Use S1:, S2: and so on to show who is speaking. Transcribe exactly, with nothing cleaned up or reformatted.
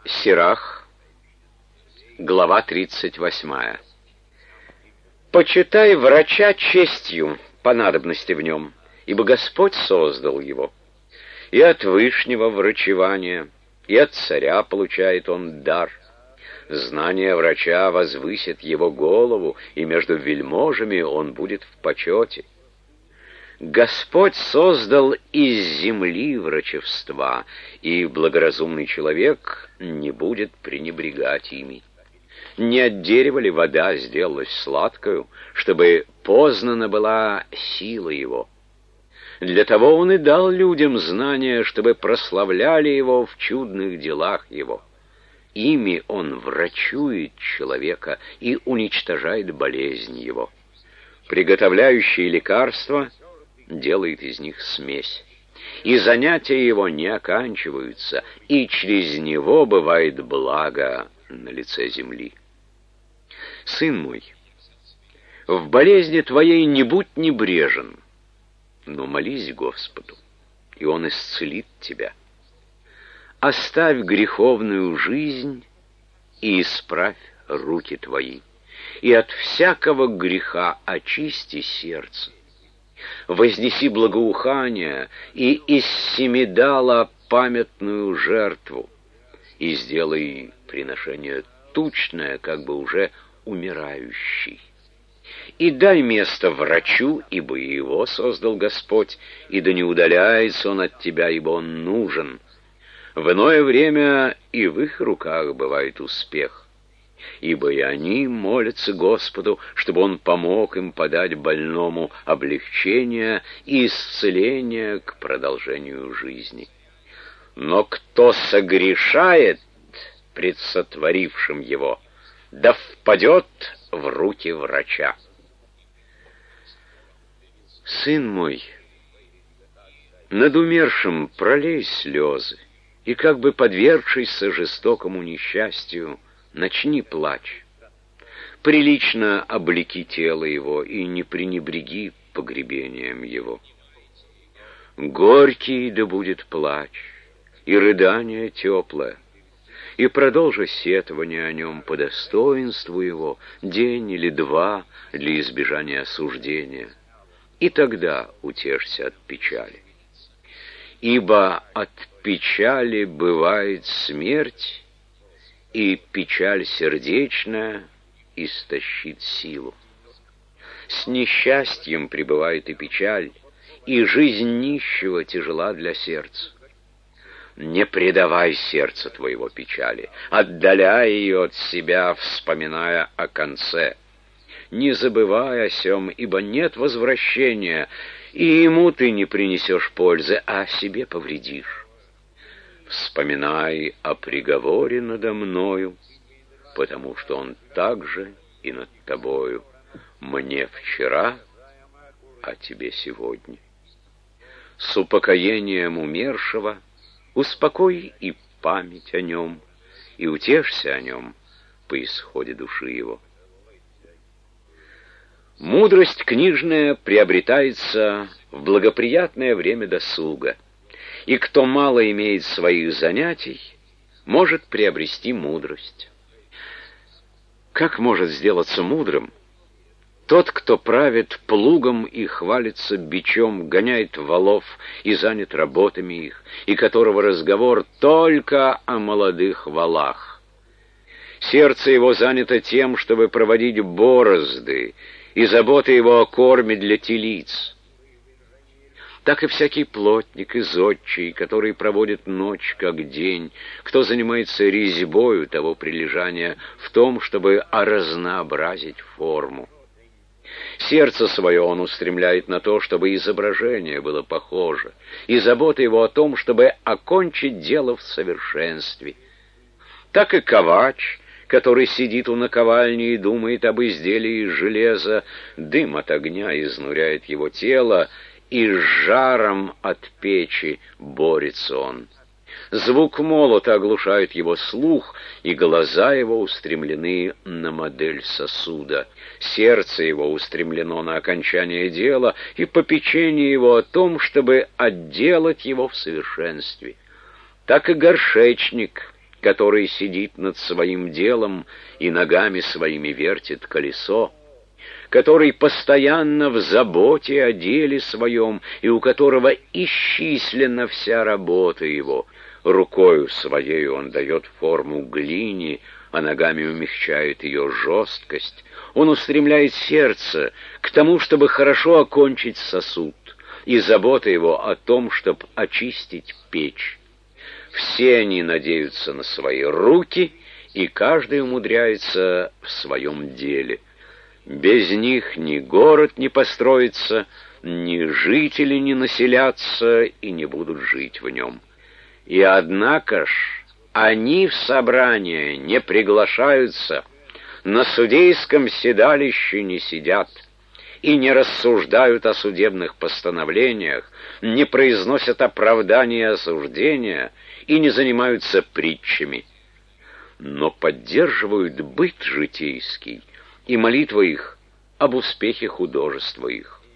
S1: Сирах, глава тридцать восьмая. «Почитай врача честью по надобности в нем, ибо Господь создал его. И от вышнего врачевания, и от царя получает он дар. Знание врача возвысит его голову, и между вельможами он будет в почете. Господь создал из земли врачевства, и благоразумный человек не будет пренебрегать ими. Не от дерева ли вода сделалась сладкою, чтобы познана была сила его? Для того он и дал людям знания, чтобы прославляли его в чудных делах его. Ими он врачует человека и уничтожает болезнь его. Приготовляющие лекарства делает из них смесь. И занятия его не оканчиваются, и через него бывает благо на лице земли. Сын мой, в болезни твоей не будь небрежен, но молись Господу, и Он исцелит тебя. Оставь греховную жизнь и исправь руки твои, и от всякого греха очисти сердце. Вознеси благоухание и из семидала памятную жертву, и сделай приношение тучное, как бы уже умирающий. И дай место врачу, ибо его создал Господь, и да не удаляется он от тебя, ибо он нужен. В иное время и в их руках бывает успех, ибо и они молятся Господу, чтобы Он помог им подать больному облегчение и исцеление к продолжению жизни. Но кто согрешает пред сотворившим его, да впадет в руки врача. Сын мой, над умершим пролей слезы, и как бы подвергшийся жестокому несчастью, начни плач. Прилично облеки тело его и не пренебреги погребением его. Горький да будет плач, и рыдание теплое, и продолжи сетование о нем по достоинству его день или два для избежания осуждения, и тогда утешься от печали. Ибо от печали бывает смерть, и печаль сердечная истощит силу. С несчастьем пребывает и печаль, и жизнь нищего тяжела для сердца. Не предавай сердце твоего печали, отдаляй ее от себя, вспоминая о конце. Не забывай о сем, ибо нет возвращения, и ему ты не принесешь пользы, а себе повредишь. Вспоминай о приговоре надо мною, потому что он также и над тобою. Мне вчера, а тебе сегодня. С упокоением умершего успокой и память о нем, и утешься о нем по исходе души его. Мудрость книжная приобретается в благоприятное время досуга, и кто мало имеет своих занятий, может приобрести мудрость. Как может сделаться мудрым тот, кто правит плугом и хвалится бичом, гоняет волов и занят работами их, и которого разговор только о молодых волах? Сердце его занято тем, чтобы проводить борозды, и забота его о корме для телиц. Так и всякий плотник и зодчий, который проводит ночь как день, кто занимается резьбою того прилежания в том, чтобы разнообразить форму. Сердце свое он устремляет на то, чтобы изображение было похоже, и забота его о том, чтобы окончить дело в совершенстве. Так и ковач, который сидит у наковальни и думает об изделии из железа, дым от огня изнуряет его тело, и с жаром от печи борется он. Звук молота оглушает его слух, и глаза его устремлены на модель сосуда. Сердце его устремлено на окончание дела, и попечение его о том, чтобы отделать его в совершенстве. Так и горшечник, который сидит над своим делом и ногами своими вертит колесо, который постоянно в заботе о деле своем и у которого исчислена вся работа его. Рукою своей он дает форму глине, а ногами умягчает ее жесткость. Он устремляет сердце к тому, чтобы хорошо окончить сосуд, и забота его о том, чтобы очистить печь. Все они надеются на свои руки, и каждый умудряется в своем деле. Без них ни город не построится, ни жители не населятся и не будут жить в нем. И однако ж они в собрание не приглашаются, на судейском седалище не сидят и не рассуждают о судебных постановлениях, не произносят оправдания и осуждения и не занимаются притчами, но поддерживают быт житейский, и молитва их об успехе художества их.